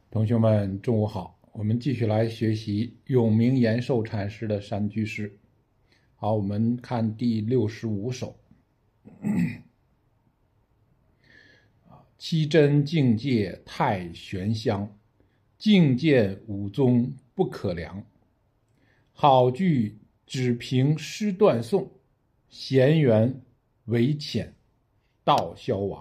同学们，中午好！我们继续来学习永明延寿禅师的山居诗。好，我们看第65首。七真境界太玄香，境见五宗不可量。好句只凭诗断送，闲缘唯浅道消亡。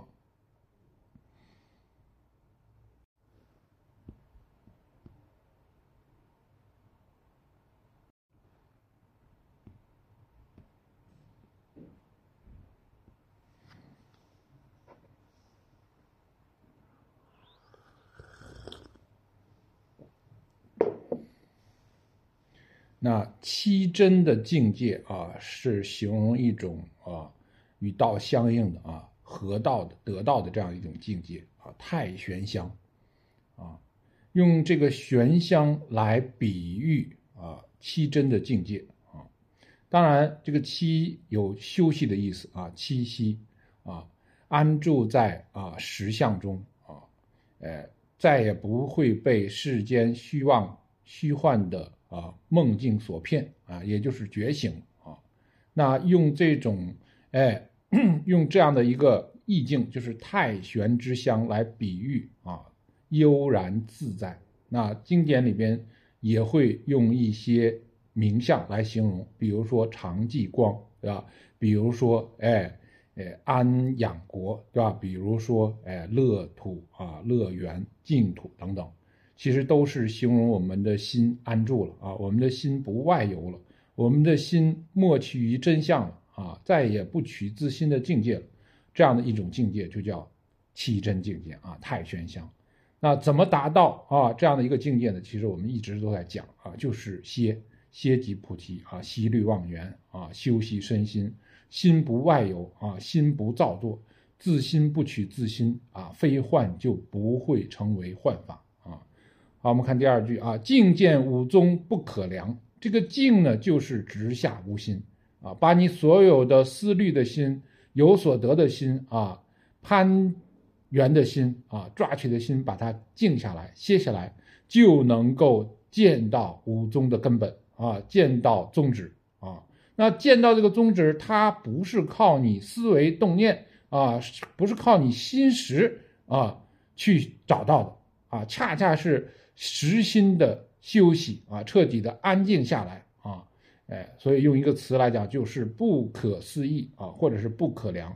那七真的境界是形容一种与道相应的合道的得道的这样一种境界太玄香用这个玄香来比喻七真的境界当然这个七有休息的意思栖息安住在实相中再也不会被世间虚幻的梦境所骗也就是觉醒那用这种用这样的一个意境，就是太玄之香来比喻悠然自在。那经典里边也会用一些名相来形容，比如说常寂光，对吧？比如说安养国，对吧？比如说乐土乐园净土等等。其实都是形容我们的心安住了我们的心不外游了，我们的心默契于真相了再也不取自心的境界了。这样的一种境界就叫七真境界太玄香。那怎么达到这样的一个境界呢？其实我们一直都在讲就是歇即菩提息虑妄缘修习身心，心不外游心不造作，自心不取自心非幻就不会成为幻法好，我们看第二句境见五宗不可量。这个境呢，就是直下无心把你所有的思虑的心、有所得的心攀缘的心抓取的心，把它静下来、歇下来，就能够见到五宗的根本见到宗旨那见到这个宗旨，它不是靠你思维动念不是靠你心识去找到的恰恰是实心的休息彻底的安静下来所以用一个词来讲，就是不可思议或者是不可量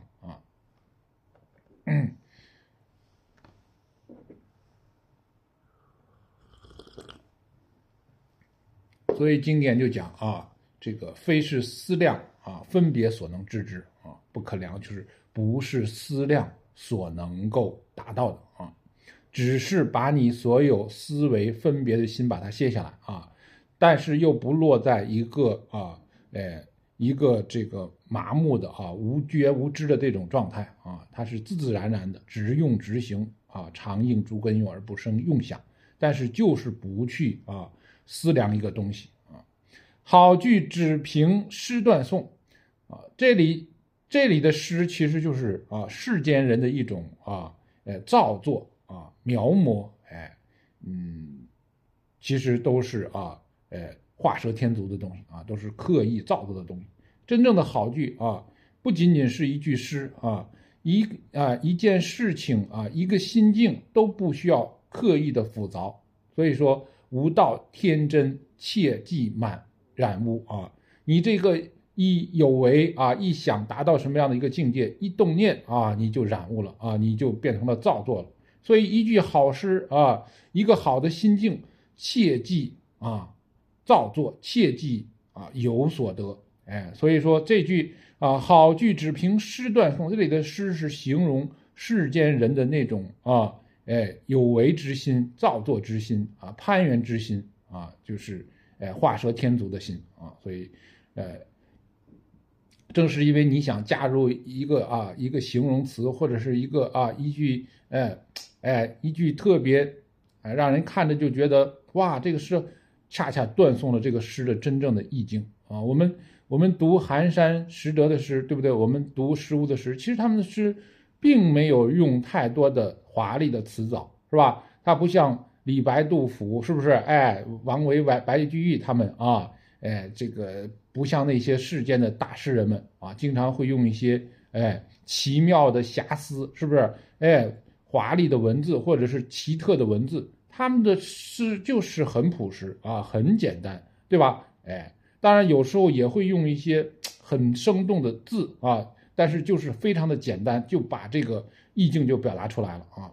所以经典就讲这个非是思量分别所能知之不可量，就是不是思量所能够达到的只是把你所有思维分别的心把它卸下来但是又不落在一个这个麻木的无觉无知的这种状态它是自自然然的直用直行常应诸根用而不生用想，但是就是不去思量一个东西好句只凭诗断送这里的诗其实就是世间人的一种造作描摹其实都是画蛇添足的东西都是刻意造作的东西。真正的好句不仅仅是一句诗一件事情一个心境都不需要刻意的复杂。所以说无道天真，切忌满染污你这个一有为一想达到什么样的一个境界，一动念你就染污了你就变成了造作了。所以一句好诗一个好的心境，切忌造作，切忌有所得所以说这句好句只凭诗断送，这里的诗是形容世间人的那种有为之心、造作之心攀缘之心就是画蛇添足的心所以正是因为你想加入一个形容词，或者是一句特别让人看着就觉得哇，这个诗恰恰断送了这个诗的真正的意境我们读寒山拾得的诗，对不对？我们读石屋的诗，其实他们的诗并没有用太多的华丽的词藻，是吧？它不像李白、杜甫，是不是？哎，王维、白居易他们啊，哎，这个不像那些世间的大诗人们啊，经常会用一些奇妙的遐思，是不是？哎，华丽的文字或者是奇特的文字，他们的诗就是很朴实啊，很简单，对吧？哎，当然有时候也会用一些很生动的字啊，但是就是非常的简单，就把这个意境就表达出来了啊。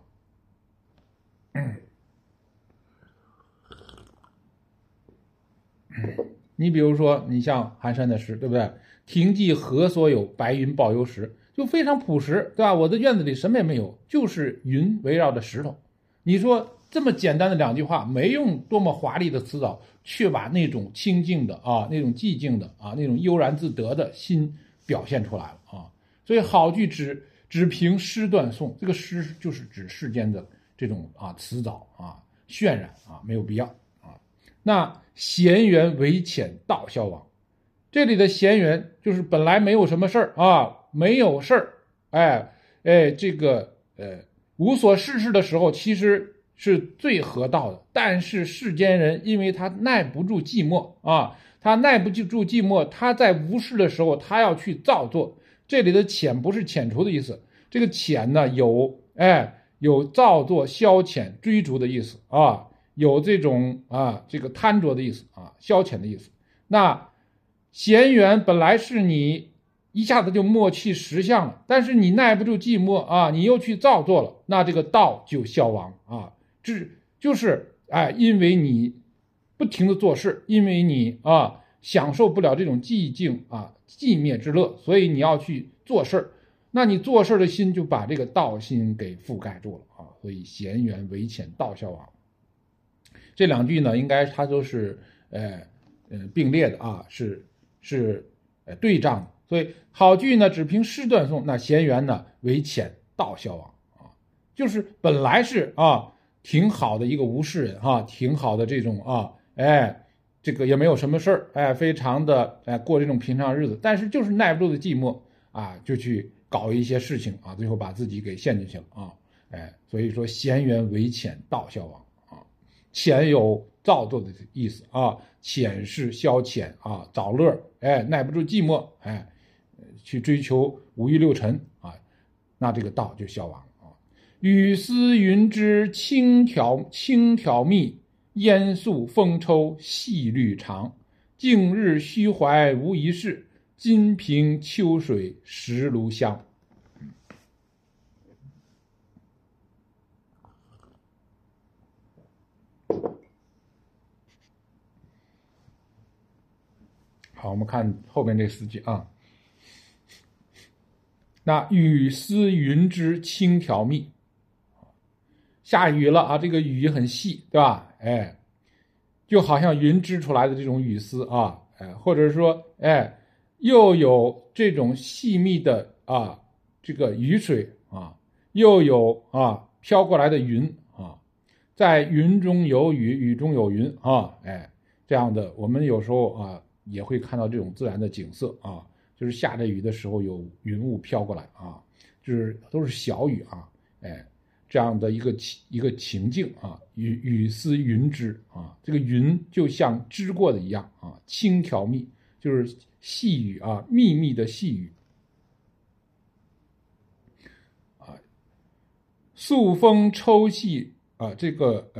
你比如说，你像寒山的诗，对不对？停骑何所有，白云抱有石，就非常朴实，对吧？我的院子里什么也没有，就是云围绕着石头。你说这么简单的两句话，没用多么华丽的词藻，却把那种清静的啊，那种寂静的啊，那种悠然自得的心表现出来了啊。所以好句只凭诗断送，这个诗就是指世间的这种啊词藻啊渲染啊，没有必要啊。那闲缘为浅，道消亡。这里的闲缘就是本来没有什么事儿啊，没有事儿，这个无所事事的时候，其实是最合道的。但是世间人因为他耐不住寂寞啊，他耐不住寂寞，他在无事的时候，他要去造作。这里的遣不是遣除的意思，这个遣呢有造作、消遣、追逐的意思啊，有这种啊这个贪着的意思啊，消遣的意思。那闲缘本来是你一下子就默契实相了，但是你耐不住寂寞啊，你又去造作了，那这个道就消亡啊。这就是因为你不停的做事，因为你啊享受不了这种寂静啊寂灭之乐，所以你要去做事。那你做事的心就把这个道心给覆盖住了啊。所以闲缘为浅，道消亡。这两句呢，应该它都是并列的啊，是对仗的。所以好句呢只凭诗断送，那闲缘呢为浅，道消亡啊，就是本来是啊挺好的一个无事人啊，挺好的这种啊，这个也没有什么事儿，非常的过这种平常日子，但是就是耐不住的寂寞啊，就去搞一些事情啊，最后把自己给陷进去了啊，所以说闲缘为浅，道消亡啊，浅有造作的意思啊，浅是消遣啊，找乐，耐不住寂寞，去追求五欲六尘啊，那这个道就消亡啊。雨丝云之轻佻密，烟宿风抽细律长。近日虚怀无一事，今凭秋水石炉香。好，我们看后面这四句啊。那雨丝云之轻佻密，下雨了啊，这个雨很细，对吧？就好像云织出来的这种雨丝啊，或者说又有这种细密的啊这个雨水啊，又有飘过来的云啊，在云中有雨，雨中有云啊，这样的我们有时候啊也会看到这种自然的景色啊，就是下着雨的时候有云雾飘过来啊，就是都是小雨啊，这样的一个情境啊，雨丝云之啊，这个云就像织过的一样啊，轻佻密，就是细雨啊，密密的细雨啊，宿风抽细啊，这个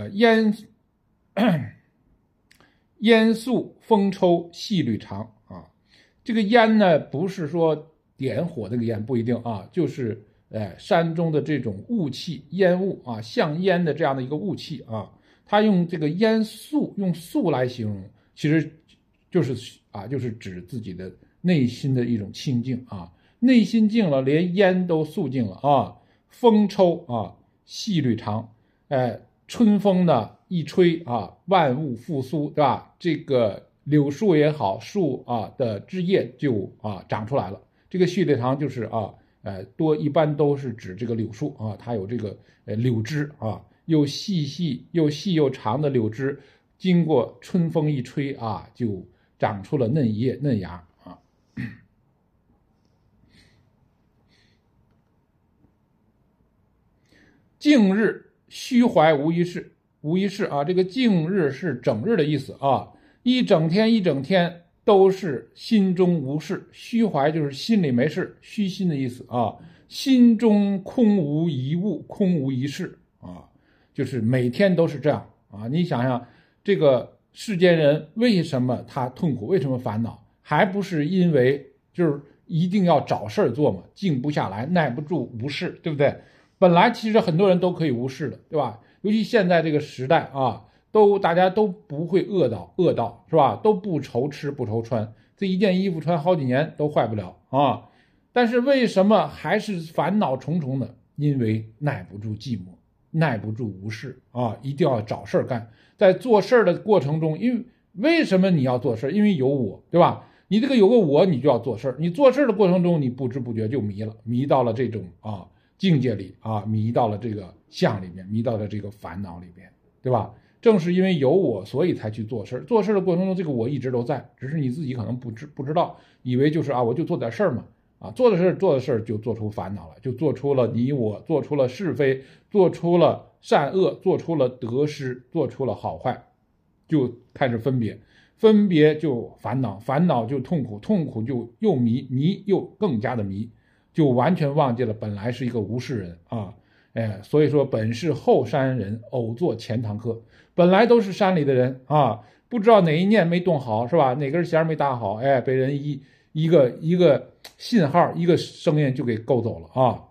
烟宿风抽细缕长啊，这个烟呢不是说点火那个烟，不一定啊，就是山中的这种雾气烟雾啊，像烟的这样的一个雾气啊，它用这个烟宿用宿来形容，其实就是指自己的内心的一种清净啊，内心静了，连烟都肃静了啊，风抽啊细缕长，春风呢一吹啊，万物复苏，对吧？这个柳树也好，树啊的枝叶就长出来了。这个细缕长就是一般都是指这个柳树啊，它有这个柳枝啊，又细又长的柳枝，经过春风一吹啊，就长出了嫩叶嫩芽啊。近日虚怀无一事无一事啊，这个净日是整日的意思啊，一整天一整天都是心中无事，虚怀就是心里没事，虚心的意思啊，心中空无一物，空无一事啊，就是每天都是这样啊。你想想，这个世间人为什么他痛苦，为什么烦恼，还不是因为就是一定要找事儿做嘛，静不下来，耐不住无事，对不对？本来其实很多人都可以无事的，对吧？尤其现在这个时代啊，大家都不会饿到是吧？都不愁吃不愁穿，这一件衣服穿好几年都坏不了啊。但是为什么还是烦恼重重呢？因为耐不住寂寞，耐不住无事啊，一定要找事儿干。在做事儿的过程中，为什么你要做事？因为有我，对吧？你这个有个我，你就要做事儿。你做事儿的过程中，你不知不觉就迷到了这种境界里啊，迷到了这个相里面，迷到了这个烦恼里面，对吧？正是因为有我，所以才去做事。做事的过程中，这个我一直都在，只是你自己可能不知道，以为就是我就做点事儿嘛，做的事儿就做出烦恼了，就做出了你我，做出了是非，做出了善恶，做出了得失，做出了好坏，就开始分别就烦恼，烦恼就痛苦，痛苦就又迷，迷又更加的迷，就完全忘记了本来是一个无事人啊。所以说本是后山人，偶作前堂客，本来都是山里的人啊，不知道哪一念没动好，是吧？哪根弦没打好，被人一个信号，一个声音就给勾走了啊。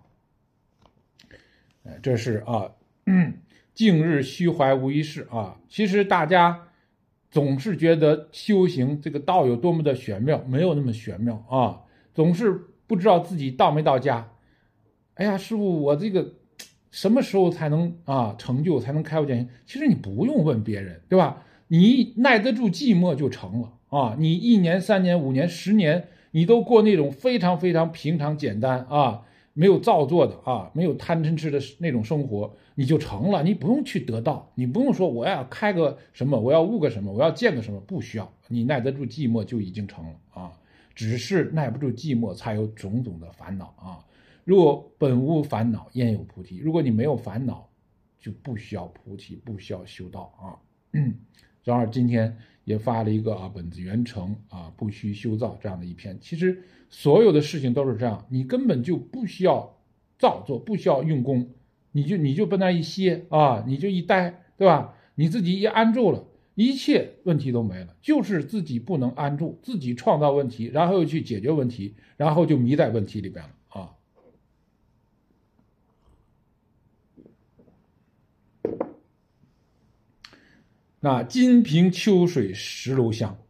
这是净日虚怀无一事啊。其实大家总是觉得修行这个道有多么的玄妙，没有那么玄妙啊，总是不知道自己到没到家。哎呀，师父，我这个什么时候才能成就，才能开悟见性？其实你不用问别人，对吧？你耐得住寂寞就成了啊！你1年、3年、5年、10年，你都过那种非常非常平常简单没有造作的没有贪嗔痴的那种生活，你就成了。你不用去得到，你不用说我要开个什么，我要悟个什么，我要见个什么，不需要。你耐得住寂寞就已经成了啊！只是耐不住寂寞，才有种种的烦恼啊！如果本无烦恼，焉有菩提？如果你没有烦恼，就不需要菩提，不需要修道啊。然而今天也发了一个本自圆成不须修造这样的一篇。其实所有的事情都是这样，你根本就不需要造作，不需要用功，你就奔那一歇你就一待，对吧？你自己一安住了，一切问题都没了，就是自己不能安住，自己创造问题，然后又去解决问题，然后就迷在问题里边了啊。那金瓶秋水石炉香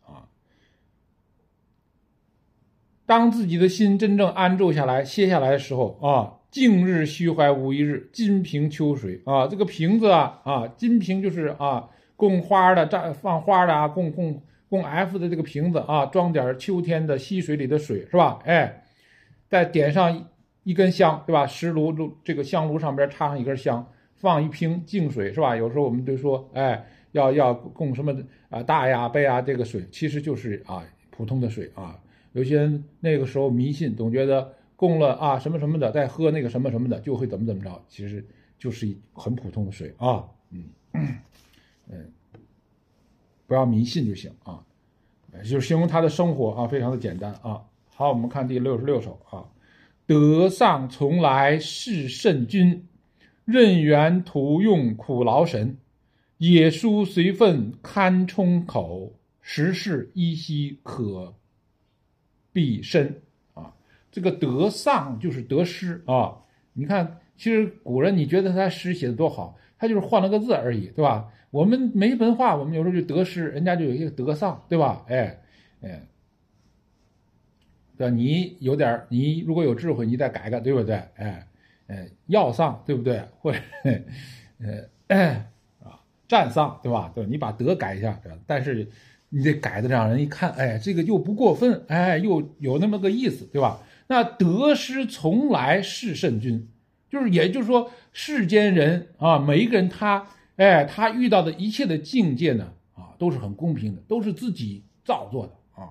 当自己的心真正安住下来、歇下来的时候净日虚怀无一日，金瓶秋水这个瓶子金瓶就是供花的、放花的供 F 的这个瓶子装点秋天的溪水里的水，是吧？再点上一根香，对吧？石炉这个香炉上边插上一根香，放一瓶净水，是吧？有时候我们就说要供什么大呀杯这个水其实就是普通的水有些人那个时候迷信，总觉得供了什么什么的，再喝那个什么什么的就会怎么着，其实就是很普通的水不要迷信就行就是形容他的生活非常的简单好，我们看第66首德丧从来是甚君，任缘徒用苦劳神，野书随分堪充口，时事依稀可必身这个得丧就是得失你看，其实古人你觉得他诗写的多好，他就是换了个字而已，对吧？我们没文化，我们有时候就得失，人家就有一个得丧，对吧？对吧？你如果有智慧，你再改改，对不对？要丧，对不对？或者占丧，对吧？对，你把德改一下，但是你得改的让人一看，这个又不过分，又有那么个意思，对吧？那得失从来是甚君，也就是说，世间人每一个人他遇到的一切的境界呢都是很公平的，都是自己造作的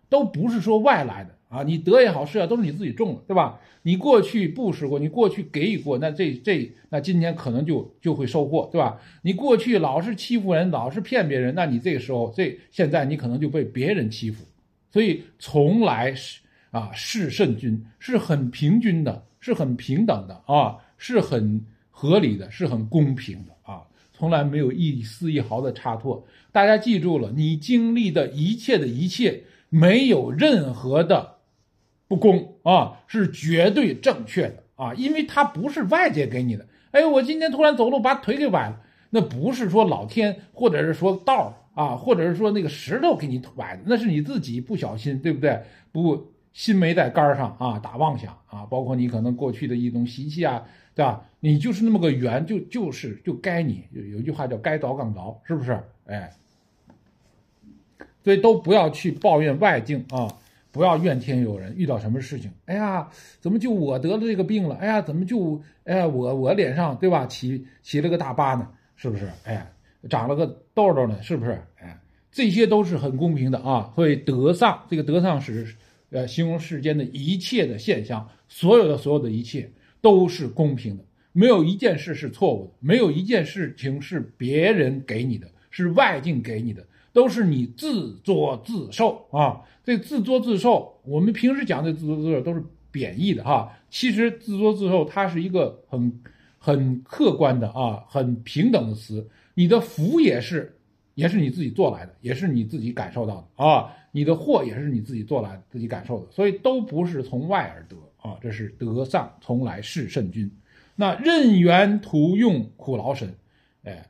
都不是说外来的啊，你得也好失也好都是你自己种的，对吧？你过去布施过，你过去给予过，那那今年可能就会收获，对吧？你过去老是欺负人，老是骗别人，那你这个时候现在你可能就被别人欺负，所以从来是圣君，是很平均的，是很平等的啊，是很合理的，是很公平的啊，从来没有一丝一毫的差错。大家记住了，你经历的一切没有任何的不公啊，是绝对正确的啊，因为它不是外界给你的。哎，我今天突然走路把腿给崴了，那不是说老天或者是说道啊，或者是说那个石头给你崴的，那是你自己不小心，对不对？心没在杆上啊，打妄想啊，包括你可能过去的一种习气啊，对吧？你就是那么个缘，就该你有句话叫该着杠着，是不是？哎，所以都不要去抱怨外境啊，不要怨天尤人。遇到什么事情，哎呀，怎么就我得了这个病了？哎呀，怎么就我脸上对吧起了个大疤呢？是不是？哎，长了个痘痘呢？是不是？哎，这些都是很公平的啊。会德丧，这个德丧是形容世间的一切的现象，所有的一切都是公平的，没有一件事是错误的，没有一件事情是别人给你的，是外境给你的。都是你自作自受啊！这自作自受，我们平时讲的自作自受都是贬义的哈。其实自作自受它是一个很客观的啊，很平等的词。你的福也是你自己做来的，也是你自己感受到的啊。你的祸也是你自己做来的，自己感受的，所以都不是从外而得啊。这是德丧，从来是圣君。那任缘图用苦劳神，哎。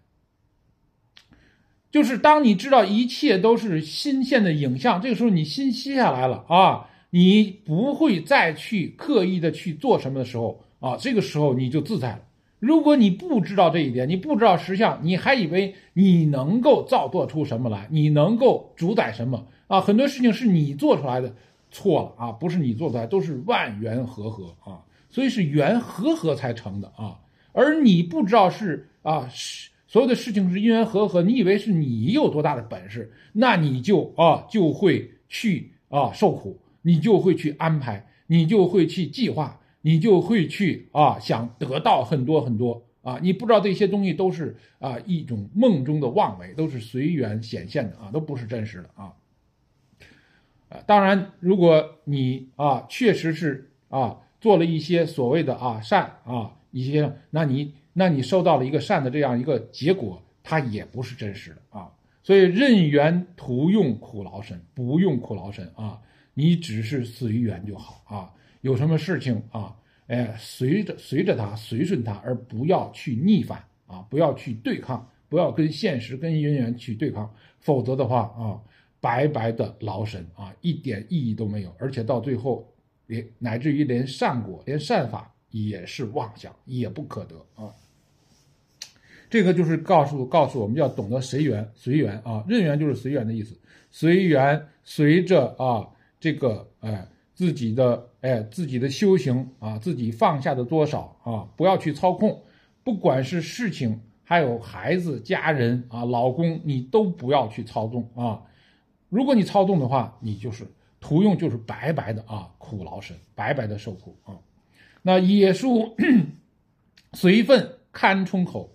就是当你知道一切都是心现的影像，这个时候你心息下来了啊，你不会再去刻意的去做什么的时候啊，这个时候你就自在了。如果你不知道这一点，你不知道实相，你还以为你能够造作出什么来，你能够主宰什么啊？很多事情是你做出来的，错了啊，不是你做出来，都是万缘和合啊，所以是缘和合才成的啊，而你不知道所有的事情是因缘和合，你以为是你有多大的本事，那你就会去受苦，你就会去安排，你就会去计划，你就会去想得到很多很多啊！你不知道这些东西都是一种梦中的妄为，都是随缘显现的啊，都不是真实的啊。当然，如果你确实是做了一些所谓的善一些，那你收到了一个善的这样一个结果，它也不是真实的啊。所以任缘图用苦劳神，不用苦劳神啊，你只是随缘就好啊。有什么事情随着它，随顺它，而不要去逆反啊，不要去对抗，不要跟现实跟因缘去对抗，否则的话白白的劳神啊，一点意义都没有，而且到最后乃至于连善果、连善法也是妄想，也不可得啊。这个就是告诉我们要懂得随缘啊，任缘就是随缘的意思，随缘随着这个自己的修行自己放下的多少不要去操控，不管是事情还有孩子、家人老公，你都不要去操纵啊。如果你操纵的话，你就是途用，就是白白的苦劳神，白白的受苦啊。那野树随分堪充口。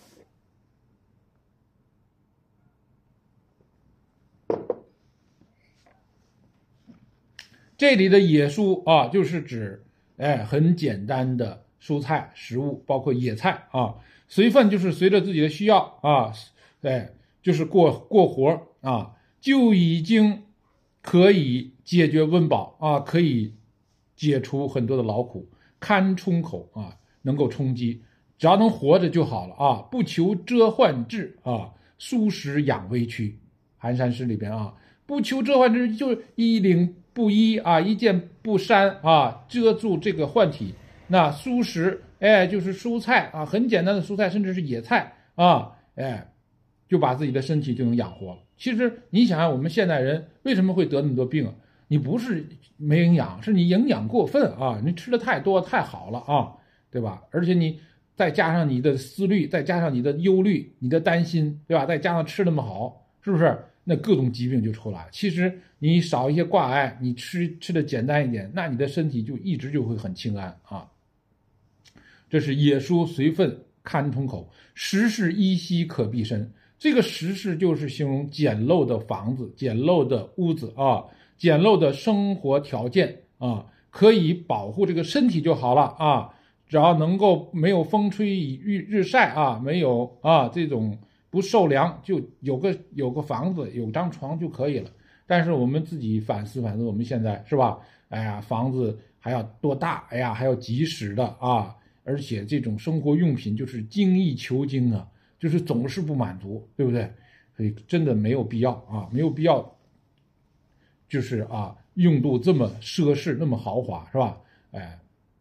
这里的野蔬就是指很简单的蔬菜食物，包括野菜随分就是随着自己的需要就是过活就已经可以解决温饱可以解除很多的劳苦，堪充口能够充饥，只要能活着就好了不求遮患至舒适养微躯。寒山诗里边不求遮患至，就是衣领不衣一件不衫遮住这个患体。那蔬食就是蔬菜很简单的蔬菜，甚至是野菜就把自己的身体就能养活了。其实你想想，我们现代人为什么会得那么多病你不是没营养，是你营养过分你吃的太多太好了对吧？而且你再加上你的思虑，再加上你的忧虑，你的担心，对吧？再加上吃那么好，是不是？ 那各种疾病就出来。其实你少一些挂碍，你吃的简单一点，那你的身体就一直就会很清安啊。这是野蔬随分堪通口，食事依稀可避身。这个食事就是形容简陋的房子、简陋的屋子啊，简陋的生活条件啊，可以保护这个身体就好了啊。只要能够没有风吹雨日晒啊，没有这种不受凉，就有个房子，有张床就可以了。但是我们自己反思反思，我们现在是吧？哎呀，房子还要多大？哎呀，还要几室的啊！而且这种生活用品就是精益求精啊，就是总是不满足，对不对？所以真的没有必要啊，没有必要，就是用度这么奢侈，那么豪华，是吧？哎。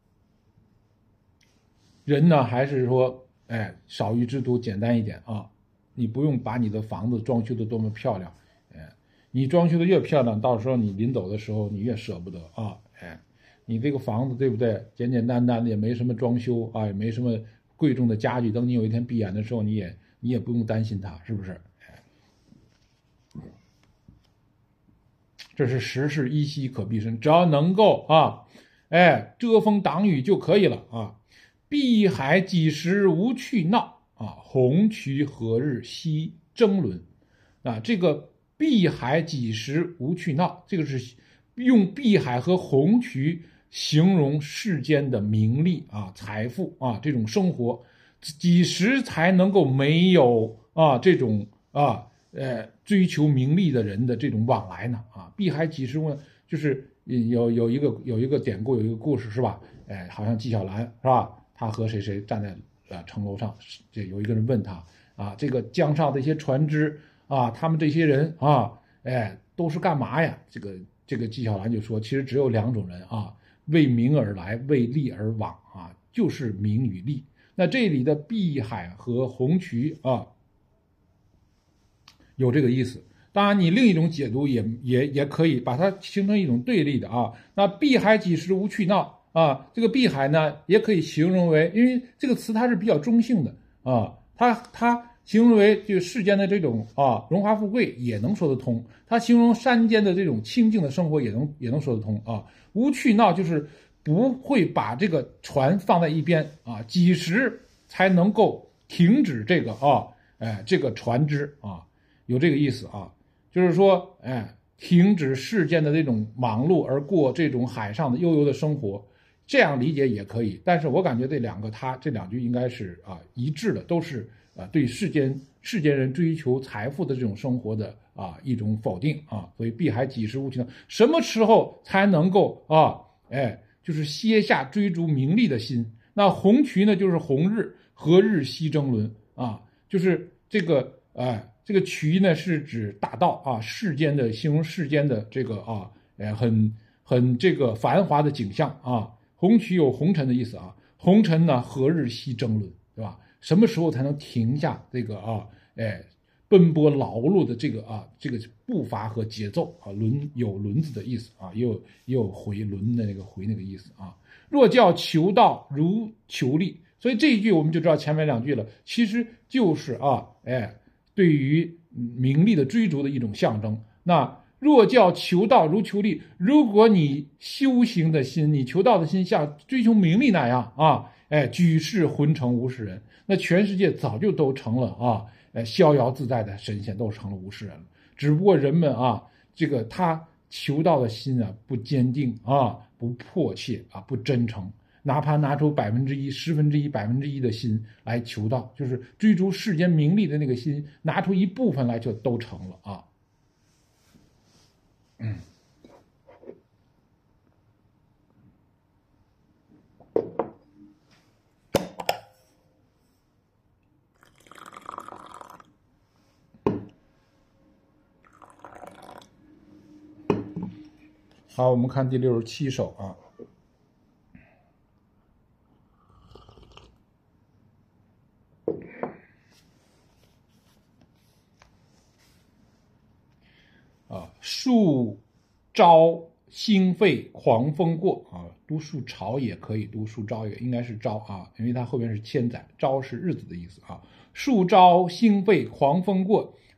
人呢，还是说，少欲知足，简单一点啊！你不用把你的房子装修的多么漂亮，你装修的越漂亮，到时候你临走的时候你越舍不得啊，你这个房子对不对？简简单单的，也没什么装修啊，也没什么贵重的家具，等你有一天闭眼的时候，你也不用担心它，是不是？这是食事依稀可避身，只要能够遮风挡雨就可以了啊。碧海几时无去闹啊？红渠何日西争伦啊？这个碧海几时无去闹，这个是用碧海和红渠形容世间的名利财富这种生活，几时才能够没有这种追求名利的人的这种往来呢？碧海几时问，就是有一个典故，有一个故事是吧？好像纪晓岚是吧？他和谁站在城楼上，这有一个人问他这个江上的一些船只他们这些人都是干嘛呀？这个纪晓岚就说，其实只有两种人为名而来，为利而往就是名与利。那这里的碧海和红渠有这个意思。当然，你另一种解读也可以把它形成一种对立的那碧海几时无去闹这个碧海呢，也可以形容为，因为这个词它是比较中性的它形容为就世间的这种荣华富贵也能说得通，它形容山间的这种清静的生活也能说得通无去闹就是不会把这个船放在一边几时才能够停止这个这个船只有这个意思就是说停止世间的这种忙碌而过这种海上的悠游的生活。这样理解也可以，但是我感觉这两句应该是一致的，都是对世间人追求财富的这种生活的一种否定所以碧海几时无去闹，什么时候才能够就是歇下追逐名利的心？那红渠呢，就是红日，何日西争伦就是这个渠呢是指大道世间的，形容世间的这个很这个繁华的景象红渠有红尘的意思红尘呢，何日西争伦，对吧？什么时候才能停下这个奔波劳碌的这个步伐和节奏轮有轮子的意思也有回轮的那个回那个意思若教求道如求利，所以这一句我们就知道前面两句了，其实就是对于名利的追逐的一种象征。那若教求道如求利，如果你修行的心，你求道的心像追求名利那样举世浑成无事人，那全世界早就都成了逍遥自在的神仙，都成了无事人了。只不过人们这个他求道的心不坚定不迫切不真诚，哪怕拿出1%、1/10%、1%的心来求道，就是追逐世间名利的那个心，拿出一部分来就都成了好，我们看第67首树朝兴废狂风过读树朝也可以，读树朝也应该是朝因为它后边是千载，朝是日子的意思树朝兴废狂风过，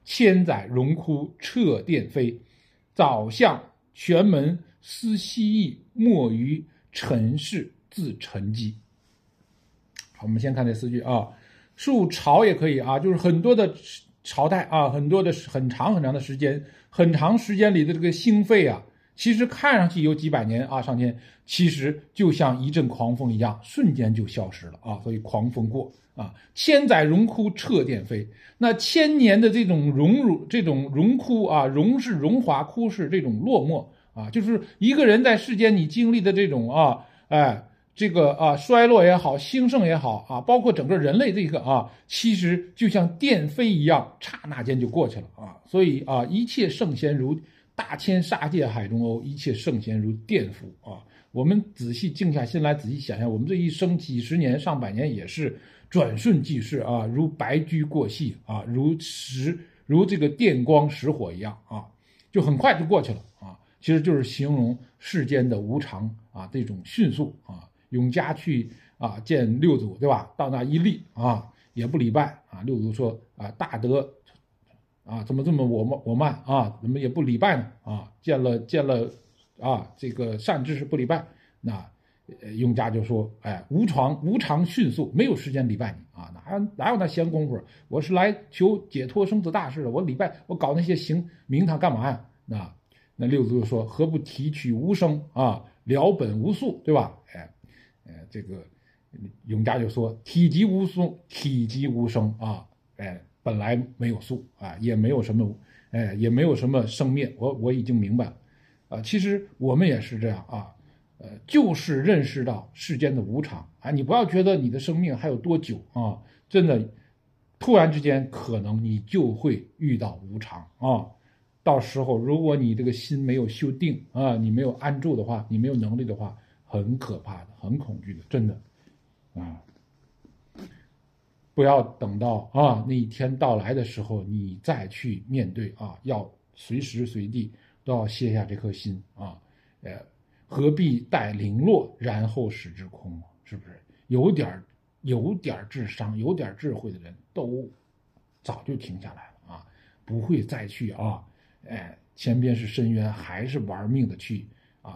千载荣枯彻电飞，早向泉门思西翼，莫于尘世自沉积。好，我们先看这4句啊。数朝也可以啊，就是很多的朝代啊，很多的很长的时间，很长时间里的这个兴废啊，其实看上去有几百年啊上天，其实就像一阵狂风一样，瞬间就消失了啊。所以狂风过啊，千载荣枯彻电飞。那千年的这种荣枯啊，荣是荣华，枯是这种落寞啊，就是一个人在世间你经历的这种这个衰落也好，兴盛也好啊，包括整个人类这个其实就像电飞一样，刹那间就过去了啊。所以一切圣贤如大千沙界海中欧，一切圣贤如电浮啊。我们仔细静下心来，仔细想想，我们这一生几十年、上百年也是转瞬即逝啊，如白驹过隙啊，如这个电光石火一样啊，就很快就过去了啊。其实就是形容世间的无常啊，这种迅速啊。永嘉去见六祖，对吧？到那一立啊，也不礼拜啊。六祖说大德怎么这么我慢啊？怎么也不礼拜呢？啊，见了这个善知识不礼拜，那永嘉就说，无常迅速，没有时间礼拜你啊，哪有那闲工夫？我是来求解脱生死大事的，我礼拜我搞那些名堂干嘛呀？那六祖就说，何不提取无生啊，了本无宿，对吧？这个永嘉就说，体即无生啊，本来没有宿啊，也没有什么生灭，我已经明白了啊。其实我们也是这样啊，就是认识到世间的无常啊。你不要觉得你的生命还有多久啊，真的，突然之间可能你就会遇到无常啊。到时候如果你这个心没有修定啊，你没有安住的话，你没有能力的话，很可怕的，很恐惧的，真的啊。不要等到那一天到来的时候，你再去面对啊，要随时随地都要卸下这颗心啊，何必待零落，然后使之空？是不是？有点智商、有点智慧的人都早就停下来了啊，不会再去前边是深渊，还是玩命的去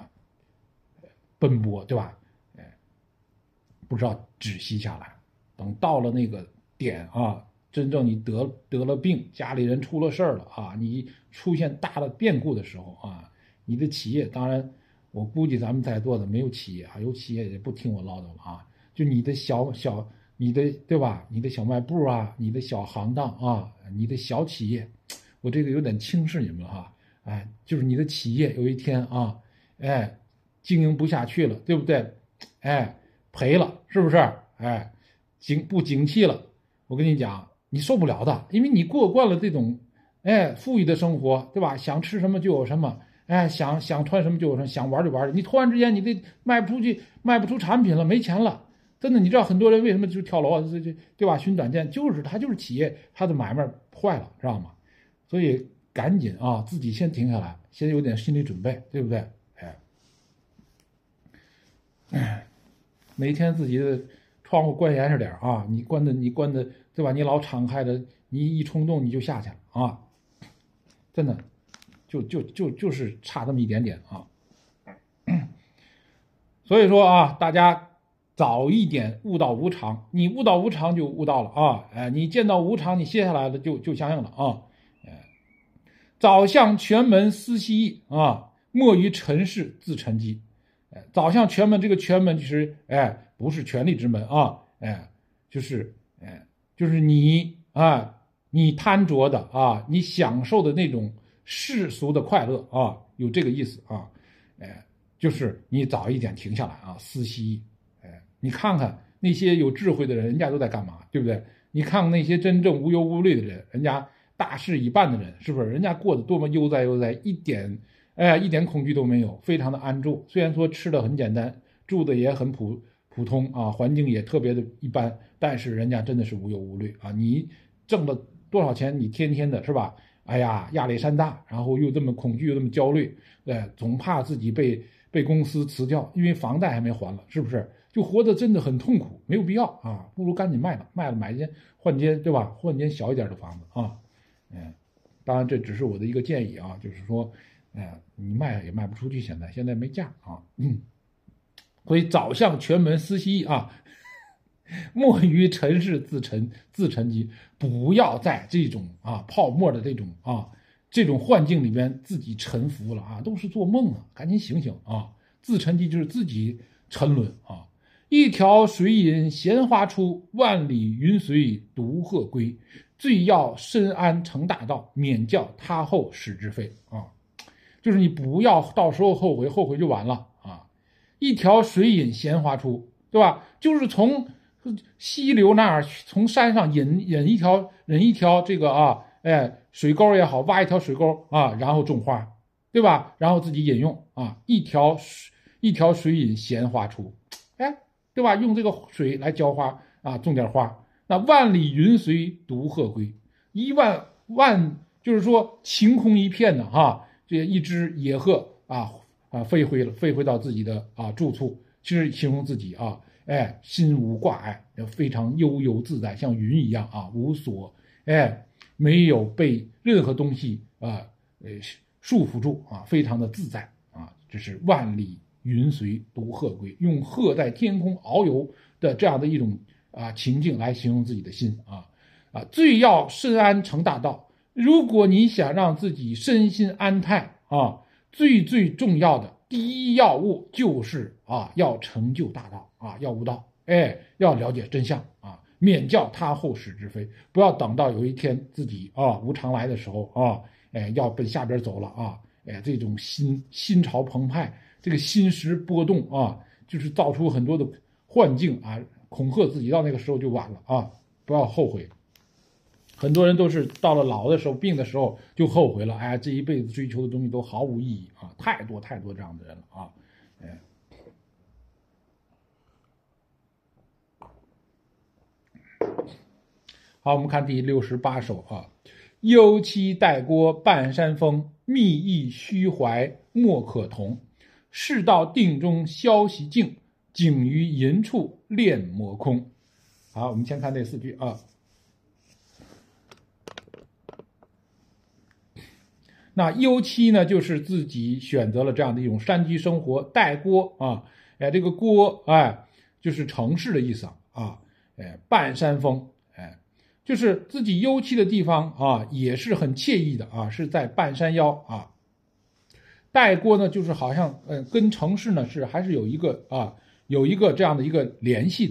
奔波，对吧？不知道止息下来。等到了那个点啊，真正你得了病，家里人出了事儿了啊，你出现大的变故的时候啊，你的企业，当然我估计咱们在座的没有企业啊，有企业也不听我唠叨了啊，就你的你的对吧？你的小卖部啊，你的小行当啊，你的小企业，我这个有点轻视你们哈，就是你的企业有一天啊，经营不下去了，对不对？赔了，是不是？不景气了，我跟你讲，你受不了的，因为你过惯了这种富裕的生活，对吧？想吃什么就有什么，想穿什么就有什么，想玩就玩。你突然之间你这卖不出去，卖不出产品了，没钱了，真的，你知道很多人为什么就跳楼啊？对吧？寻短见，他就是企业他的买卖坏了，知道吗？所以赶紧自己先停下来，先有点心理准备，对不对？每天自己的窗户关严实点啊！你关的对吧？你老敞开的，你一冲动你就下去了啊！真的，就是差这么一点点啊！所以说啊，大家早一点悟到无常，你悟到无常就悟到了啊！你见到无常，你歇下来了就相应了啊！早向泉门思西翼啊，莫于尘世自沉积。早向泉门，这个泉门就是不是权力之门啊，就是你贪着的你享受的那种世俗的快乐啊，有这个意思啊，就是你早一点停下来啊，思西翼，你看看那些有智慧的人，人家都在干嘛，对不对？你看看那些真正无忧无虑的人，人家大事已办的人，是不是？人家过得多么悠哉，一点恐惧都没有，非常的安住。虽然说吃的很简单，住的也很普通啊，环境也特别的一般，但是人家真的是无忧无虑啊。你挣了多少钱，你天天的是吧？压力山大，然后又这么恐惧，又这么焦虑，总怕自己被公司辞掉，因为房贷还没还了，是不是？就活得真的很痛苦，没有必要啊，不如赶紧卖了，买间换间，对吧？换间小一点的房子啊， 当然这只是我的一个建议啊，就是说，你卖也卖不出去，现在没价啊，所以早向全门思兮啊，莫于尘世自沉积，不要在这种泡沫的这种幻境里边自己沉浮了啊，都是做梦啊，赶紧醒醒啊！自沉积就是自己沉沦啊。一条水饮闲花出，万里云随独鹤归。最要深谙成大道，免教他后始之非啊！就是你不要到时候后悔就完了啊！一条水饮闲花出，对吧？就是从溪流那儿，从山上引一条这个水沟也好，挖一条水沟啊，然后种花，对吧？然后自己饮用啊，一条水饮闲花出，对吧？用这个水来浇花啊，种点花。那万里云随独鹤归，就是说晴空一片的这一只野鹤飞回到自己的住处，其实形容自己心无挂碍，非常悠游自在，像云一样没有被任何东西束缚住非常的自在这是万里云随独鹤归，用鹤在天空遨游的这样的一种情境来形容自己的心最要深谙成大道。如果你想让自己身心安泰最重要的第一要务就是要成就大道要悟道，要了解真相免教他后始之非，不要等到有一天自己无常来的时候要奔下边走了这种心潮澎湃，这个心识波动就是造出很多的幻境恐吓自己，到那个时候就晚了不要后悔。很多人都是到了老的时候、病的时候就后悔了，这一辈子追求的东西都毫无意义太多这样的人了好，我们看第68首忧戚待郭半山峰，密意虚怀莫可同。事到定中消息静，景于淫处炼魔空。好，我们先看这4句那忧戚呢，就是自己选择了这样的一种山居生活，待郭这个郭就是城市的意思半山峰就是自己忧戚的地方也是很惬意的是在半山腰待郭呢，就是好像跟城市呢还是有一个这样的一个联系的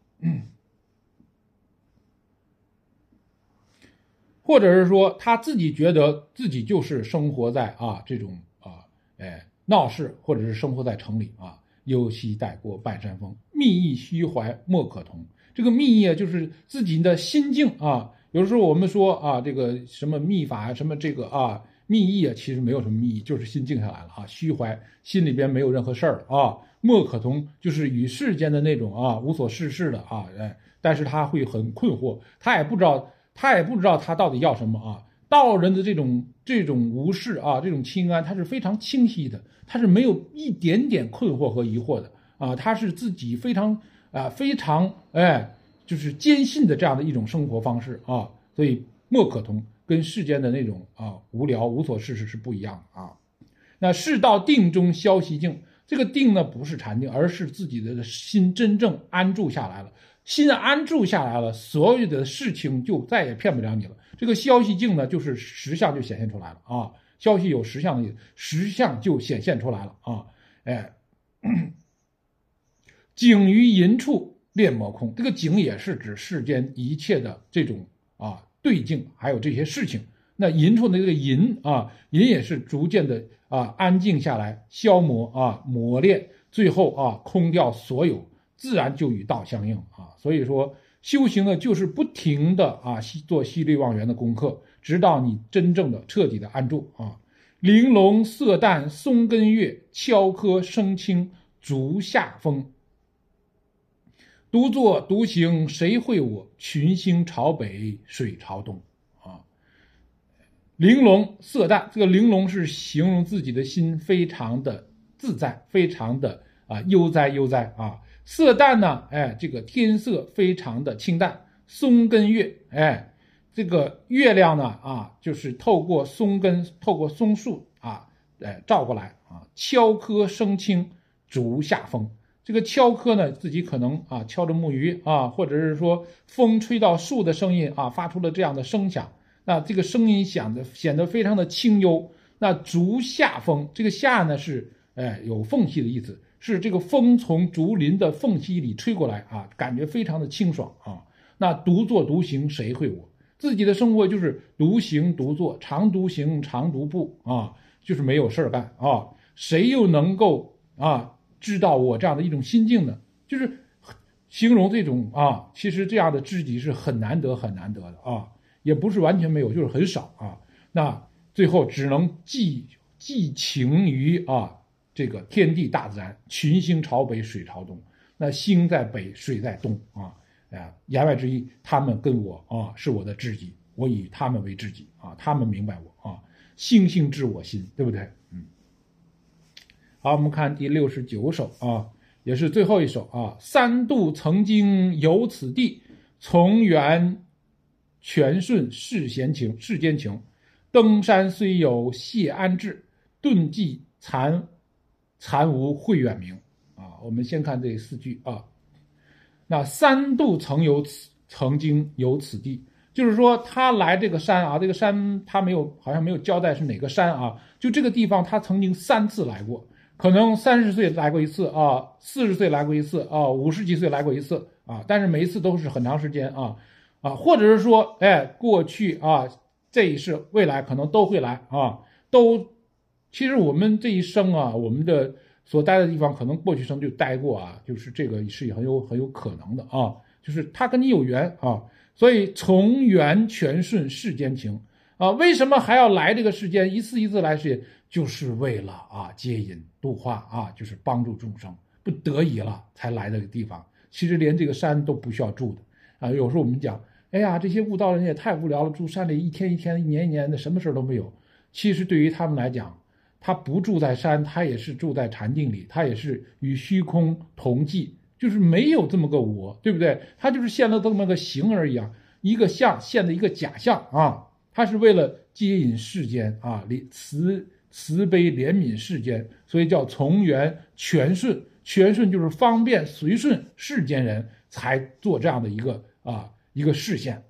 或者是说他自己觉得自己就是生活在这种闹市，或者是生活在城里忧戚待郭半山峰，密意虚怀莫可同。这个密意就是自己的心境有的时候我们说这个什么密法什么这个密意其实没有什么密意，就是心静下来了虚怀，心里边没有任何事儿莫可同就是与世间的那种无所事事的但是他会很困惑，他也不知道他到底要什么道人的这种无事这种清安，他是非常清晰的，他是没有一点点困惑和疑惑的他是自己非常就是坚信的这样的一种生活方式所以莫可同，跟世间的那种无聊无所事事是不一样的那事到定中消息静，这个定呢不是禅定，而是自己的心真正安住下来了。心安住下来了，所有的事情就再也骗不了你了。这个消息静呢，就是实相就显现出来了消息有实相的意思，实相就显现出来了景于淫处炼魔空，这个景也是指世间一切的这种对境，还有这些事情。那淫处的这个淫淫也是逐渐的安静下来，消磨磨练，最后空掉所有，自然就与道相应所以说修行呢，就是不停的做息虑忘缘的功课，直到你真正的彻底的安住玲珑色淡松根月，敲柯声清竹下风。独坐独行谁会我，群星朝北水朝东玲珑色淡，这个玲珑是形容自己的心非常的自在，非常的悠哉色淡呢这个天色非常的清淡。松根月这个月亮呢就是透过松根，透过松树照过来敲柯声清，竹下风。这个敲柯呢，自己可能敲着木鱼或者是说风吹到树的声音发出了这样的声响。那这个声音显得非常的清幽。那竹下风，这个下呢是有缝隙的意思，是这个风从竹林的缝隙里吹过来感觉非常的清爽那独坐独行谁会我？自己的生活就是独行独坐，常独行常独步就是没有事干谁又能够知道我这样的一种心境呢？就是形容这种其实这样的知己是很难得很难得的也不是完全没有，就是很少那最后只能寄情于这个天地大自然，群星朝北，水朝东。那星在北，水在东言外之意，他们跟我是我的知己，我以他们为知己他们明白我星星知我心，对不对？好，我们看第69首也是最后一首三度曾经有此地，从缘全顺世间情。登山虽有谢安志，顿迹残无会远名我们先看这4句那三度曾经有此地，就是说他来这个山这个山他好像没有交代是哪个山就这个地方他曾经3次来过，可能30岁来过一次40岁来过一次50几岁来过一次但是每一次都是很长时间或者是说过去这一世未来可能都会来其实我们这一生我们的所待的地方可能过去生就待过就是这个是很有可能的就是他跟你有缘所以从缘全顺世间情为什么还要来这个世间，一次一次来世间，就是为了接引度化就是帮助众生，不得已了才来这个地方。其实连这个山都不需要住的有时候我们讲哎呀，这些悟道人也太无聊了，住山里一天一天一年一年的什么事都没有。其实对于他们来讲，他不住在山，他也是住在禅定里，他也是与虚空同寂，就是没有这么个我，对不对？他就是现了这么个形而已一个相现的一个假象他是为了接引世间慈悲怜悯世间，所以叫从缘全顺。全顺就是方便随顺世间人才做这样的一个视线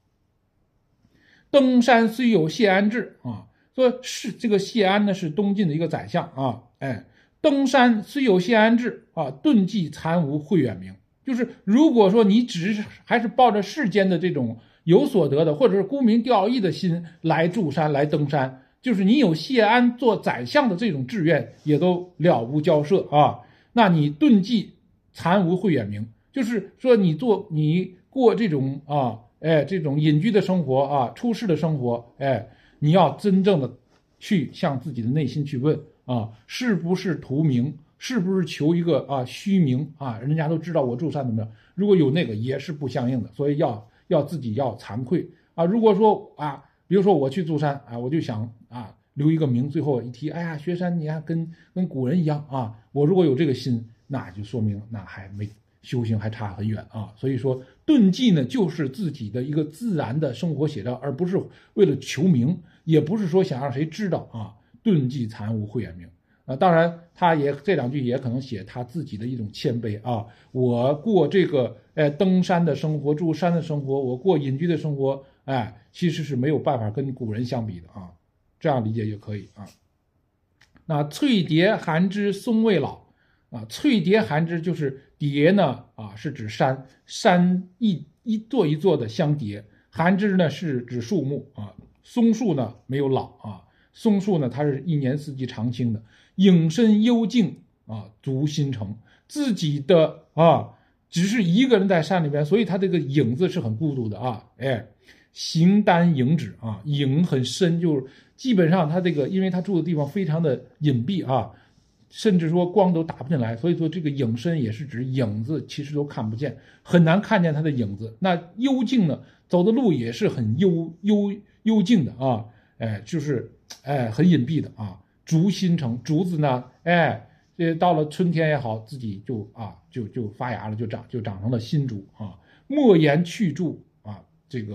登山虽有谢安志说是这个谢安呢是东晋的一个宰相登山虽有谢安志顿迹残无会远名。就是如果说你还是抱着世间的这种有所得的，或者是沽名钓誉的心来住山来登山，就是你有谢安做宰相的这种志愿，也都了无交涉那你顿迹残无会远名，就是说你过这种这种隐居的生活出世的生活你要真正的去向自己的内心去问是不是图名，是不是求一个虚名人家都知道我住山怎么样？如果有那个也是不相应的，所以要自己要惭愧如果说比如说我去住山我就想留一个名，最后一提哎呀学山你看跟古人一样我如果有这个心，那就说明那还没修行还差很远所以说顿迹呢就是自己的一个自然的生活写照，而不是为了求名，也不是说想让谁知道顿迹残无会远名当然他也这2句也可能写他自己的一种谦卑我过这个登山的生活，住山的生活，我过隐居的生活其实是没有办法跟古人相比的这样理解也可以那翠叠寒枝松未老翠叠寒枝就是叠呢是指山一座一座的相叠，寒枝呢是指树木松树呢没有老松树呢它是一年四季常青的，影深幽静足心诚，自己的只是一个人在山里边，所以他这个影子是很孤独的形单影止影很深，就是基本上他这个因为他住的地方非常的隐蔽甚至说光都打不进来，所以说这个影深也是指影子其实都看不见，很难看见他的影子。那幽静呢，走的路也是很幽静的就是很隐蔽的竹心诚，竹子呢到了春天也好，自己就发芽了，就长成了新竹莫言去住这个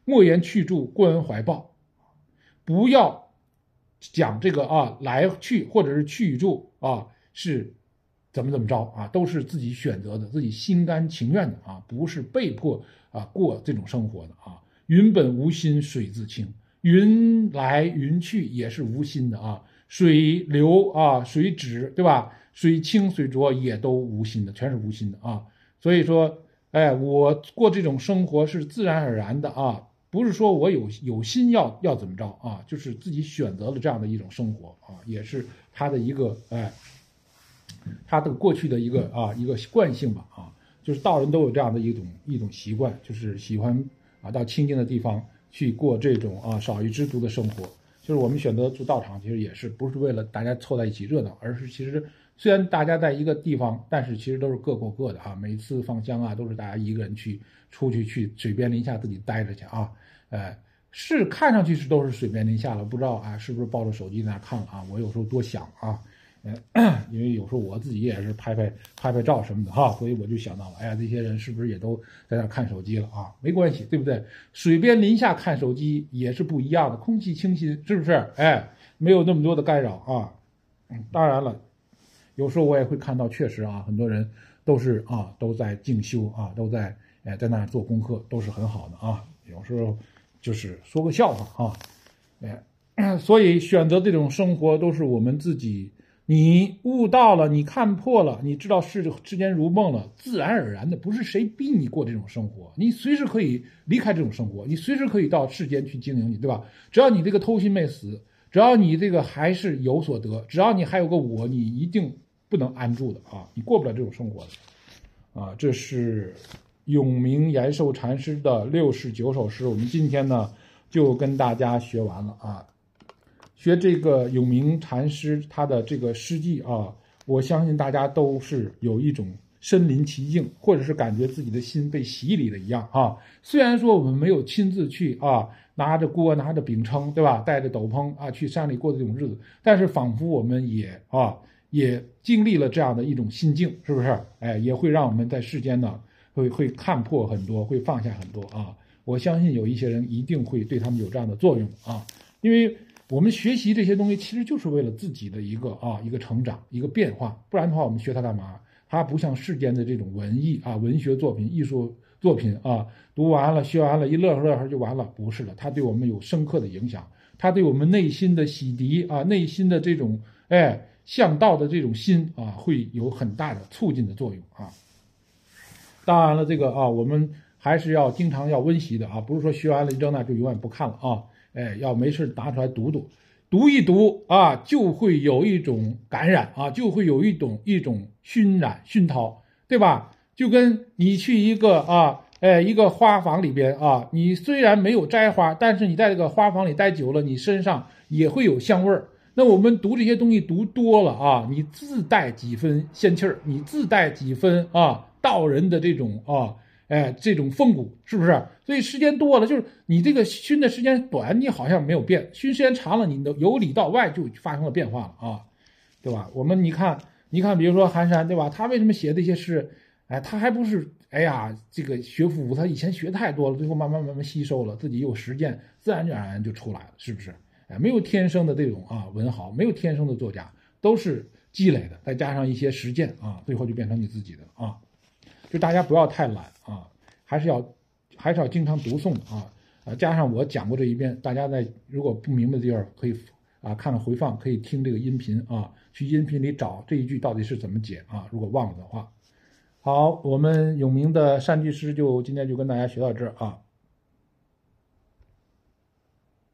莫言去住，过恩怀报，不要讲这个来去或者是去住是怎么着都是自己选择的，自己心甘情愿的不是被迫过这种生活的云本无心，水自清，云来云去也是无心的水流水止，对吧？水清水浊也都无心的，全是无心的所以说，我过这种生活是自然而然的不是说我有心要怎么着就是自己选择了这样的一种生活也是他的一个他的过去的一个惯性吧就是道人都有这样的一种习惯，就是喜欢到清静的地方去过这种少欲知足的生活。就是我们选择住道场，其实也是不是为了大家凑在一起热闹，而是其实虽然大家在一个地方，但是其实都是各过各的每次放香都是大家一个人出去水边林下自己待着去是看上去是都是水边林下了，不知道是不是抱着手机在那看了我有时候多想因为有时候我自己也是拍照什么的所以我就想到了，这些人是不是也都在那看手机了没关系，对不对？水边林下看手机也是不一样的，空气清新，是不是？没有那么多的干扰当然了，有时候我也会看到，确实很多人都是都在静修都在那做功课，都是很好的有时候就是说个笑话所以选择这种生活都是我们自己。你悟到了，你看破了，你知道世间如梦了，自然而然的，不是谁逼你过这种生活，你随时可以离开这种生活，你随时可以到世间去经营你，对吧？只要你这个偷心没死，只要你这个还是有所得，只要你还有个我，你一定不能安住的你过不了这种生活的这是永明延寿禅师的69首诗，我们今天呢就跟大家学完了学这个永明禅师他的这个诗记我相信大家都是有一种身临其境，或者是感觉自己的心被洗礼了一样虽然说我们没有亲自去拿着锅拿着饼铛，对吧？带着斗篷去山里过这种日子，但是仿佛我们也经历了这样的一种心境，是不是？也会让我们在世间呢会看破很多，会放下很多我相信有一些人一定会对他们有这样的作用因为我们学习这些东西其实就是为了自己的一个成长，一个变化，不然的话我们学它干嘛？它不像世间的这种文艺文学作品、艺术作品读完了学完了一乐呵就完了，不是的，它对我们有深刻的影响，它对我们内心的洗涤内心的这种向道的这种心会有很大的促进的作用当然了，这个我们还是要经常要温习的不是说学完了一扔那就永远不看了要没事拿出来读一读就会有一种感染就会有一种熏陶，对吧？就跟你去一个一个花房里边你虽然没有摘花，但是你在这个花房里待久了，你身上也会有香味儿。那我们读这些东西读多了你自带几分仙气儿，你自带几分道人的这种这种风骨，是不是？所以时间多了，就是你这个熏的时间短，你好像没有变；熏时间长了，你的由里到外就发生了变化了对吧？我们你看，比如说寒山，对吧？他为什么写这些诗？他还不是这个学富五，他以前学太多了，最后慢慢吸收了，自己有实践，自然而然就出来了，是不是？没有天生的这种文豪，没有天生的作家，都是积累的，再加上一些实践最后就变成你自己的就大家不要太懒还是要经常读诵加上我讲过这一遍，大家如果不明白的地方可以看看回放，可以听这个音频去音频里找这一句到底是怎么解如果忘了的话。好，我们永明的善句诗今天就跟大家学到这儿